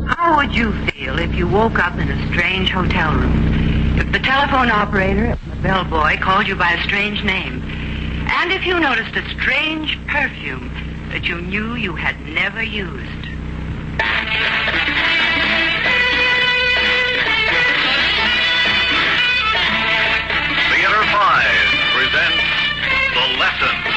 How would you feel if you woke up in a strange hotel room? If the telephone operator, the bellboy, called you by a strange name? And if you noticed a strange perfume that you knew you had never used? Theater 5 presents The Lesson.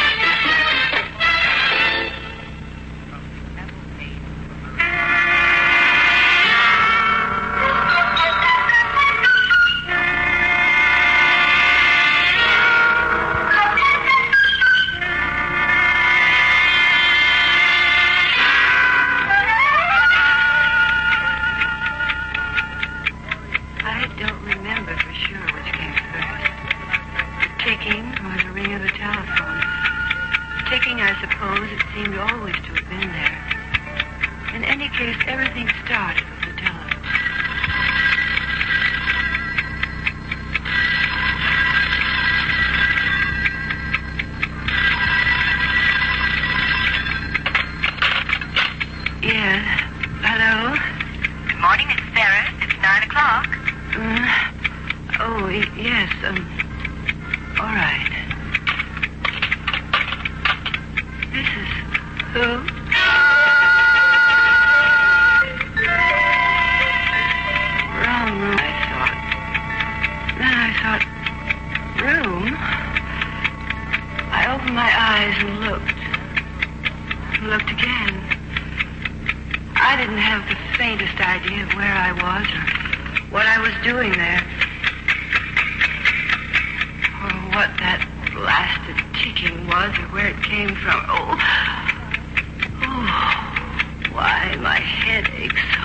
Everything started with the telephone. Yes. Hello? Good morning, Mrs. Ferris. It's 9 o'clock. Yes. All right. This is who? My eyes and looked again. I didn't have the faintest idea of where I was or what I was doing there, or what that blasted ticking was or where it came from. Oh, why my head aches so.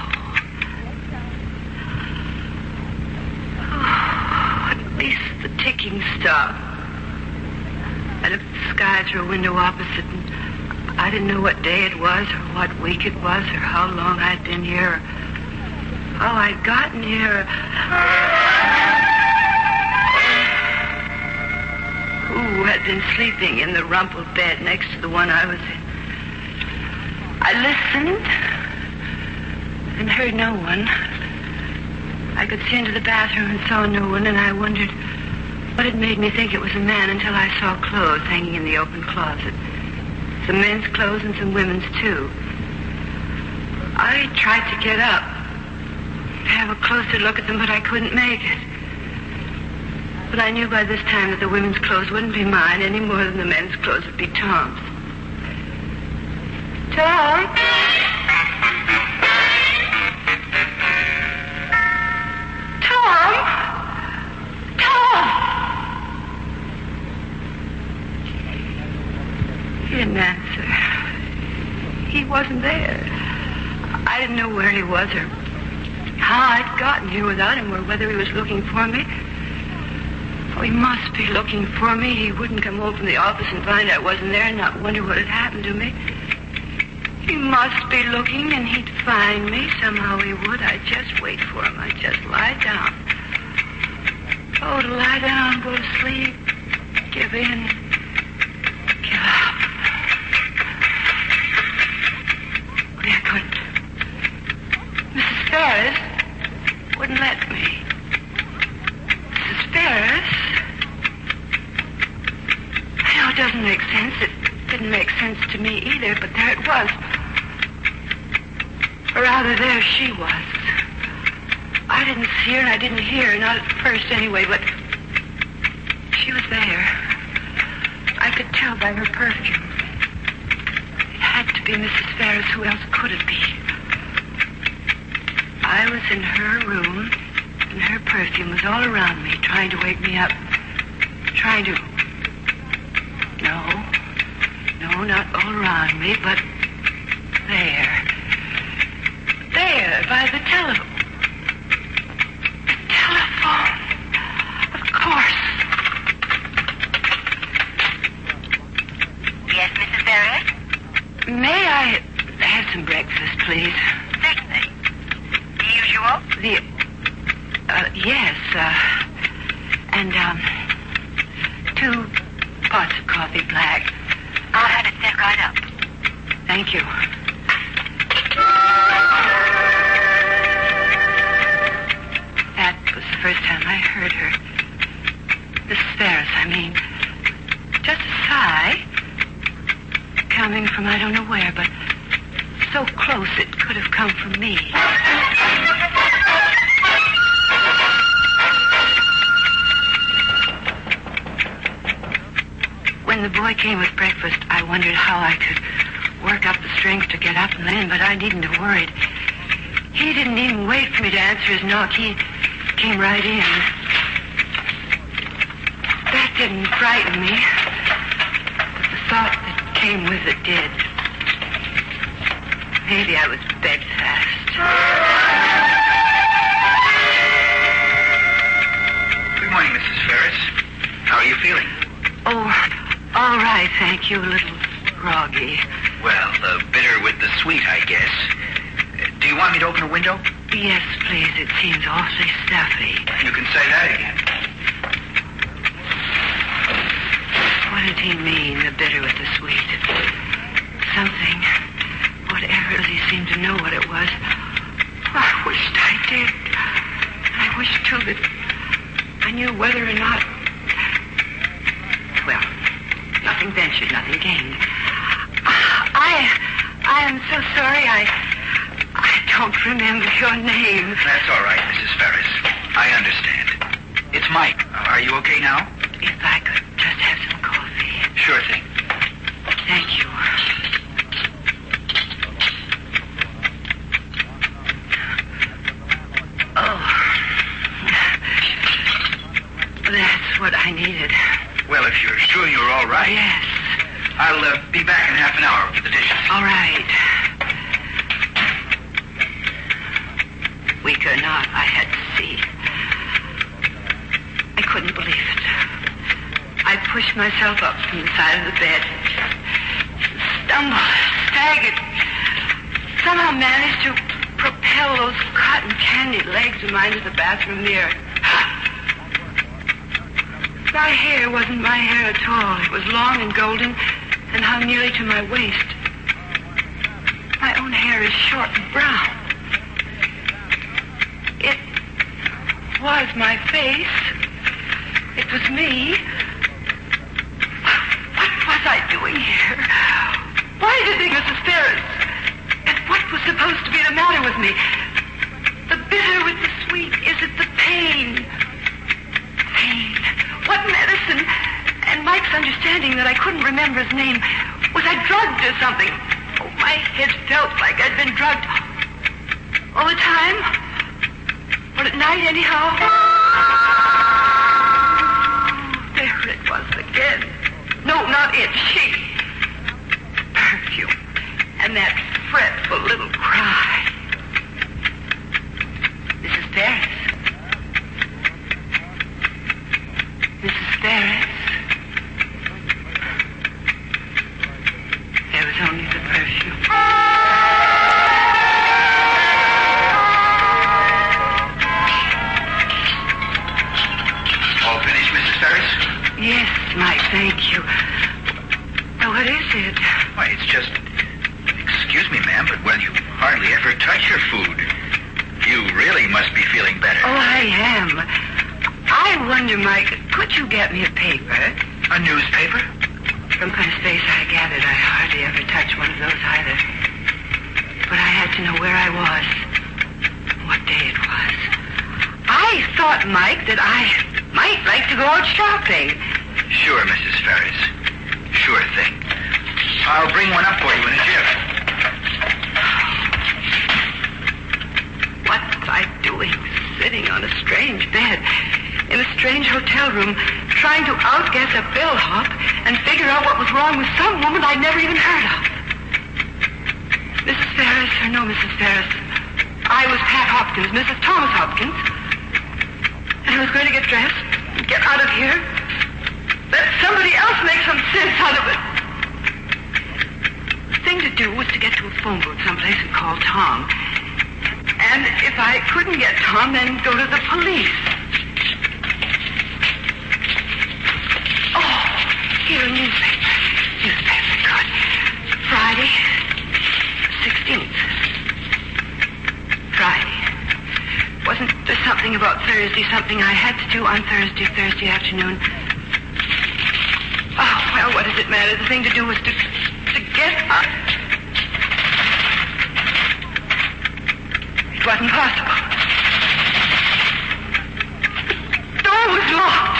At least the ticking stopped. I looked at the sky through a window opposite, and I didn't know what day it was, or what week it was, or how long I'd been here, or how I'd gotten here, who had been sleeping in the rumpled bed next to the one I was in. I listened and heard no one. I could see into the bathroom and saw no one, and I wondered what had made me think it was a man until I saw clothes hanging in the open closet. Some men's clothes and some women's, too. I tried to get up, to have a closer look at them, but I couldn't make it. But I knew by this time that the women's clothes wouldn't be mine any more than the men's clothes would be Tom's. Tom? He didn't answer. He wasn't there. I didn't know where he was or how I'd gotten here without him or whether he was looking for me. Oh, he must be looking for me. He wouldn't come home from the office and find I wasn't there and not wonder what had happened to me. He must be looking and he'd find me. Somehow he would. I'd just wait for him. I'd just lie down. Oh, to lie down, go to sleep, give in, give up. Mrs. Ferris wouldn't let me. Mrs. Ferris? I know it doesn't make sense. It didn't make sense to me either, but there it was. Or rather, there she was. I didn't see her and I didn't hear her, not at first anyway, but she was there. I could tell by her perfume. It had to be Mrs. Ferris. Who else could it be? I was in her room, and her perfume was all around me, trying to wake me up. Trying to... No, not all around me, but there. There, by the telephone. The telephone. Of course. Yes, Mrs. Ferris? May I have some breakfast, please? Certainly. The usual? Yes, and, 2 pots of coffee black. I'll have it sent right up. Thank you. could have come from me. When the boy came with breakfast, I wondered how I could work up the strength to get up and in, but I needn't have worried. He didn't even wait for me to answer his knock. He came right in. That didn't frighten me, but the thought that came with it did. Maybe I was bedfast. Good morning, Mrs. Ferris. How are you feeling? Oh, all right, thank you. A little groggy. Well, bitter with the sweet, I guess. Do you want me to open a window? Yes, please. It seems awfully stuffy. You can say that again. What did he mean, the bitter with the sweet? Something. Whatever it is, he seemed to know what it was. I wished I did. I wished, too, that I knew whether or not... Well, nothing ventured, nothing gained. I am so sorry. I don't remember your name. That's all right, Mrs. Ferris. I understand. It's Mike. Are you okay now? If I could just have some coffee. Sure thing. Thank you. Oh. That's what I needed. Well, if you're sure you're all right. Yes. I'll be back in half an hour for the dishes. All right. Weak or not, I had to see. I couldn't believe it. I pushed myself up from the side of the bed. Stumbled, staggered. Somehow managed to propel those cotton candy legs of mine to the bathroom mirror. My hair wasn't my hair at all. It was long and golden and hung nearly to my waist. My own hair is short and brown. It was my face. It was me. What was I doing here? Why did they, Mrs. Ferris? And what was supposed to be the matter with me? The bitter with the sweet. Is it the pain? Pain. What medicine? And Mike's understanding that I couldn't remember his name. Was I drugged or something? Oh, my head felt like I'd been drugged. All the time? Or at night, anyhow? There it was again. No, not it. She. Perfume. And that fretful little cry. Mrs. Ferris. Mrs. Ferris. There was only the perfume. All finished, Mrs. Ferris? Yes, Mike, thank you. Now, what is it? Why, it's just... Excuse me, ma'am, but, well, you hardly ever touch your food. You really must be feeling better. Oh, I am. I wonder, Mike, could you get me a paper? A newspaper? From my face, I gathered I hardly ever touched one of those either. But I had to know where I was, what day it was. I thought, Mike, that I might like to go out shopping. Sure, Mrs. Ferris. Sure thing. I'll bring one up for you in a jiff. What was I doing, sitting on a strange bed, in a strange hotel room, trying to outguess a bellhop and figure out what was wrong with some woman I'd never even heard of? Mrs. Ferris, or no Mrs. Ferris, I was Pat Hopkins, Mrs. Thomas Hopkins, and I was going to get dressed and get out of here. Let somebody else make some sense out of it. The thing to do was to get to a phone booth someplace and call Tom. And if I couldn't get Tom, then go to the police. Oh, here, a newspaper. Newspaper, good. Friday, 16th. Friday. Wasn't there something about Thursday, something I had to do on Thursday afternoon? Oh, well, what does it matter? The thing to do was to get up. wasn't possible. The door was locked.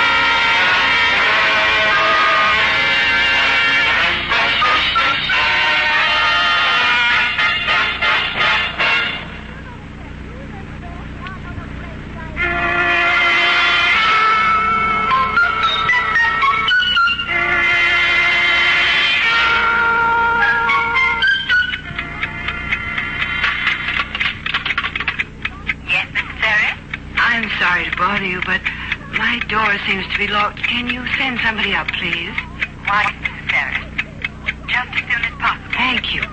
Sorry to bother you, but my door seems to be locked. Can you send somebody up, please? Why, Mrs. Ferris? Just as soon as possible. Thank you.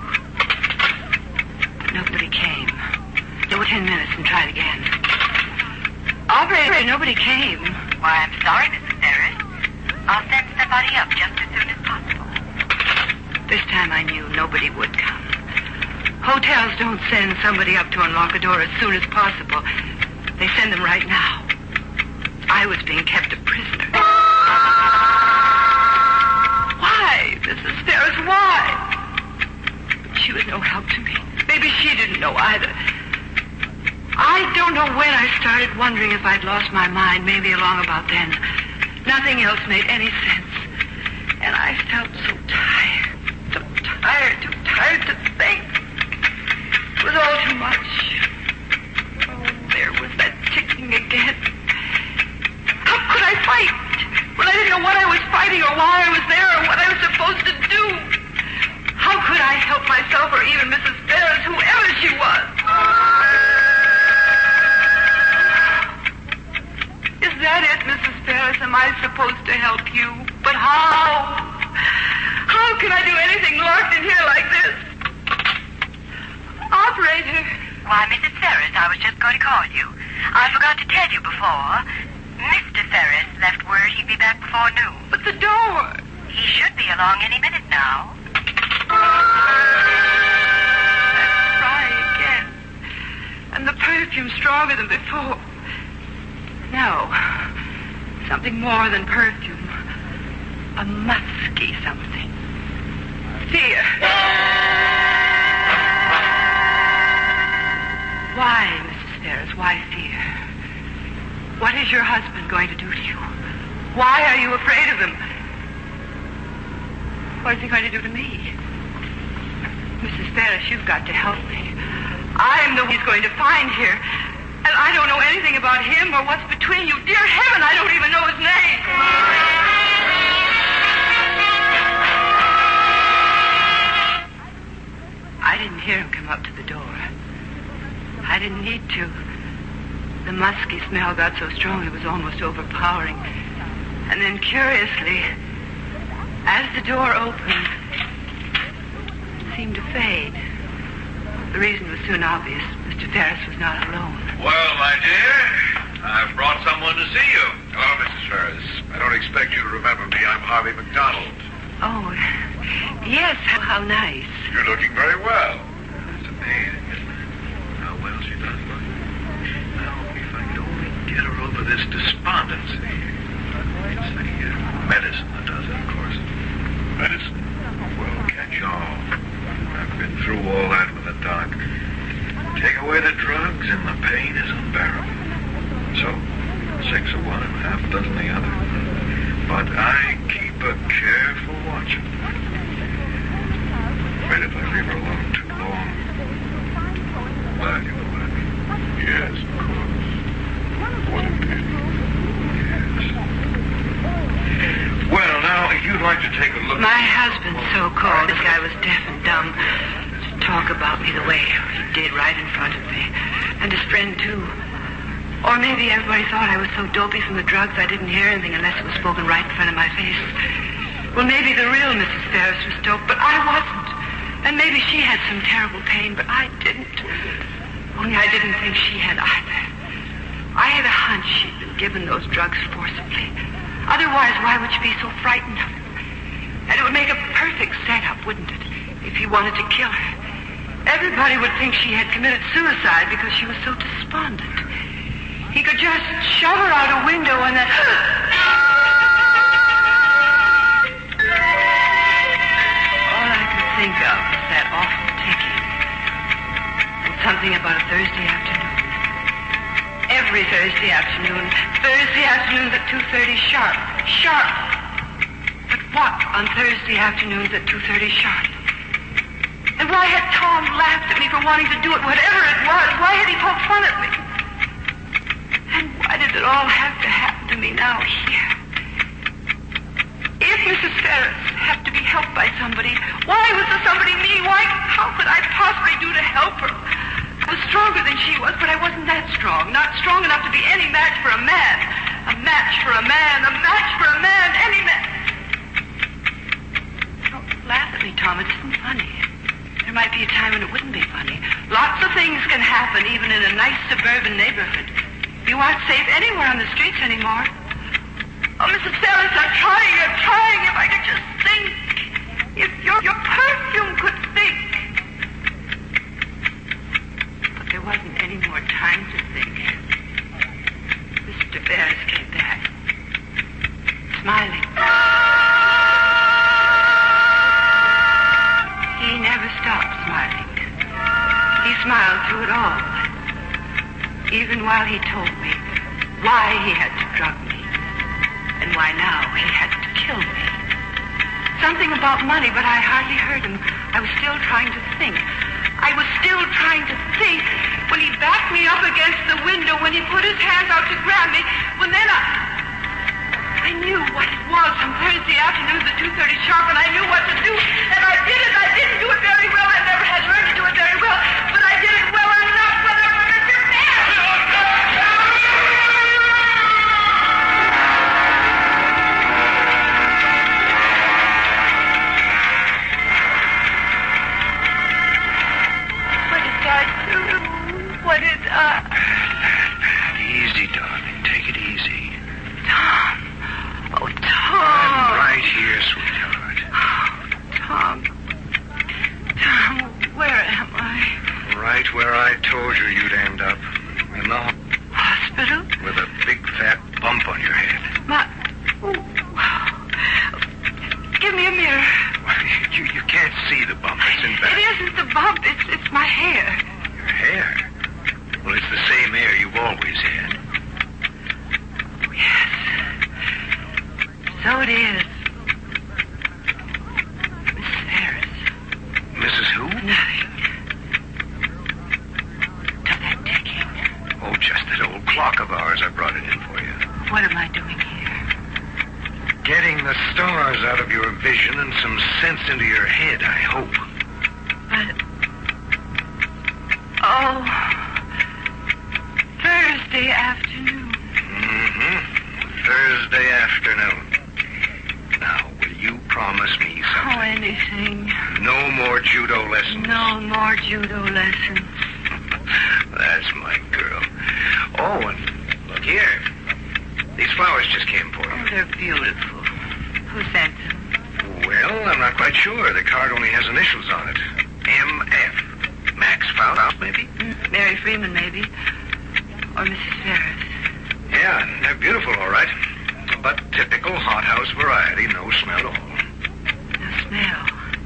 Nobody came. There were 10 minutes and try it again. Operator, nobody came. Why, I'm sorry, Mrs. Ferris. I'll send somebody up just as soon as possible. This time I knew nobody would come. Hotels don't send somebody up to unlock a door as soon as possible. They send them right now. I was being kept a prisoner. Why, Mrs. Ferris, why? She was no help to me. Maybe she didn't know either. I don't know when I started wondering if I'd lost my mind, maybe along about then. Nothing else made any sense. And I felt so tired. So tired, too tired to think. It was all too much. There was that ticking again. How could I fight when I didn't know what I was fighting or why I was there or what I was supposed to do? How could I help myself or even Mrs. Ferris, whoever she was? Is that it, Mrs. Ferris? Am I supposed to help you? But how? How can I do anything locked in here like this? Operator. Why, Mrs. Ferris, I was just going to call you. I forgot to tell you before. Mr. Ferris left word he'd be back before noon. But the door. He should be along any minute now. That's Fry again. And the perfume stronger than before. No. Something more than perfume. A musky something. Fear. Why, Mrs. Ferris? Why fear? What is your husband going to do to you? Why are you afraid of him? What is he going to do to me? Mrs. Ferris, you've got to help me. I'm the one he's going to find here. And I don't know anything about him or what's between you. Dear heaven, I don't even know his name. I didn't hear him come up to the door. I didn't need to. The musky smell got so strong it was almost overpowering. And then, curiously, as the door opened, it seemed to fade. The reason was soon obvious. Mr. Ferris was not alone. Well, my dear, I've brought someone to see you. Hello, Mrs. Ferris. I don't expect you to remember me. I'm Harvey McDonald. Oh, yes, how nice. You're looking very well. It's amazing, isn't it? How well she does look. Now, if I could only get her over this despondency. It's the medicine that does it, of course. Medicine? Well, catch all. I've been through all that with the doc. Take away the drugs and the pain is unbearable. So, 6 of one and half dozen the other. But I keep a careful watch. Afraid if I leave her alone too long. Well, you know what I mean. Yes, of course. What a pity. Yes. Well, now, if you'd like to take a look... My husband, so-called, this guy was deaf and dumb. To talk about me the way he did right in front of me. And his friend, too. Or maybe everybody thought I was so dopey from the drugs I didn't hear anything unless it was spoken right in front of my face. Well, maybe the real Mrs. Ferris was doped, but I wasn't. And maybe she had some terrible pain, but I didn't. Only I didn't think she had either. I had a hunch she'd been given those drugs forcibly. Otherwise, why would she be so frightened of him? And it would make a perfect setup, wouldn't it, if he wanted to kill her? Everybody would think she had committed suicide because she was so despondent. He could just shove her out a window and then... All I could think of was that awful ticking. And something about a Thursday afternoon. Every Thursday afternoon. Thursday afternoons at 2:30 sharp. Sharp. But what on Thursday afternoons at 2:30 sharp? And why had Tom laughed at me for wanting to do it, whatever it was? Why had he poked fun at me? And why did it all have to happen to me now here? If Mrs. Ferris had to be helped by somebody, why was the somebody me? How could I possibly do to help her? I was stronger than she was, but I wasn't that strong. Not strong enough to be any match for a man. A match for a man. A match for a man. Any man. Don't laugh at me, Tom. It isn't funny. There might be a time when it wouldn't be funny. Lots of things can happen, even in a nice suburban neighborhood. You aren't safe anywhere on the streets anymore. Oh, Mrs. Ferris, I'm trying. If I could just think. If your perfume could think. But there wasn't any more time to think. Mr. Ferris came back, smiling. He never stopped smiling. He smiled through it all. Even while he told me why he had to drug me and why now he had to kill me. Something about money, but I hardly heard him. I was still trying to think. When he backed me up against the window, when he put his hands out to grab me, when then I knew what it was on Thursday afternoons at 2:30 sharp, and I knew what to do, and I did it. I didn't do it very well. I never had learned to do it very well, but I did it well enough for the Mr. What did I... Easy, darling. Take it easy. Tom. Oh, Tom. I'm right here, sweetheart. Tom, where am I? Right where I told you you'd end up. In the hospital? With a big fat bump on your head. Give me a mirror. You can't see the bump. It's in back. It isn't the bump. It's my hair. Your hair? Well, it's the same hair you've always had. Yes. So it is. Mrs. Ferris. Mrs. who? Nothing. Till that ticking. Oh, just that old clock of ours. I brought it in for you. What am I doing here? Getting the stars out of your vision and some sense into your head, I hope. But... Oh... Thursday afternoon. Mm-hmm. Thursday afternoon. Now, will you promise me something? Oh, anything. No more judo lessons. No more judo lessons. That's my girl. Oh, and look here. These flowers just came for you. Oh, they're beautiful. Who sent them? Well, I'm not quite sure. The card only has initials on it. M.F. Max Faust, maybe? Mary Freeman, maybe. Or Mrs. Ferris. Yeah, they're beautiful, all right. But typical hothouse variety, no smell at all. No smell.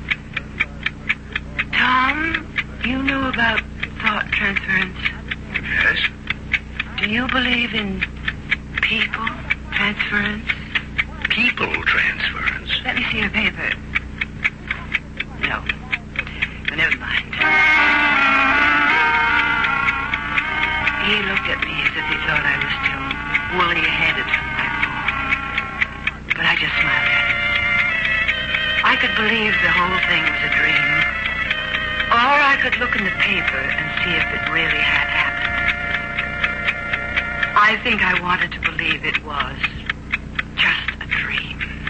Tom, you know about thought transference? Yes? Do you believe in people transference? People transference? Let me see your paper. No. Well, never mind. He looked at me as if he thought I was still woolly-headed from my fall. But I just smiled at him. I could believe the whole thing was a dream. Or I could look in the paper and see if it really had happened. I think I wanted to believe it was just a dream.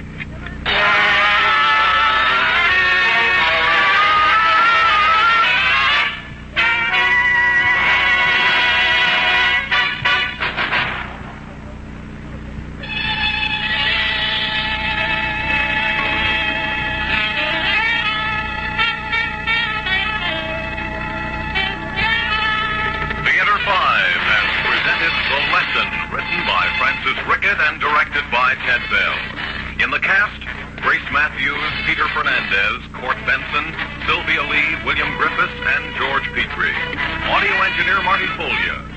And directed by Ted Bell. In the cast, Grace Matthews, Peter Fernandez, Court Benson, Sylvia Lee, William Griffiths, and George Petrie. Audio engineer Marty Follia.